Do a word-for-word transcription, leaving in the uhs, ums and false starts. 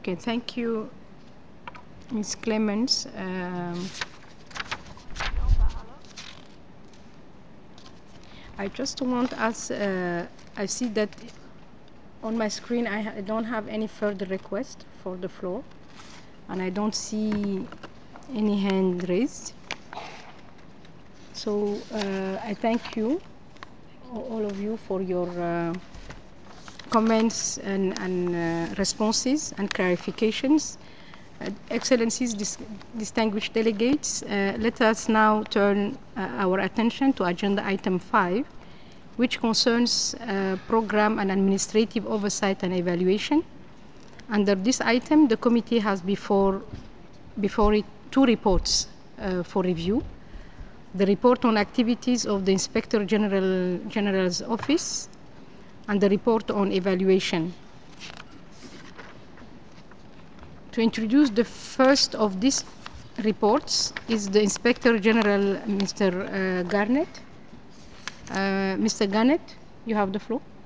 Okay, thank you, Miz Clements. Um, I just want us, uh, I see that on my screen I, I don't have any further request for the floor, and I don't see any hand raised. So uh, I thank you, all of you, for your uh, comments and, and uh, responses and clarifications. Uh, Excellencies, dis distinguished delegates, uh, let us now turn uh, our attention to agenda item five, which concerns uh, program and administrative oversight and evaluation. Under this item, the committee has before, before it two reports uh, for review. The report on activities of the Inspector General, General's Office and the report on evaluation. To introduce the first of these reports is the Inspector General, Mister Uh, Garnett. Uh, Mister Garnett, you have the floor.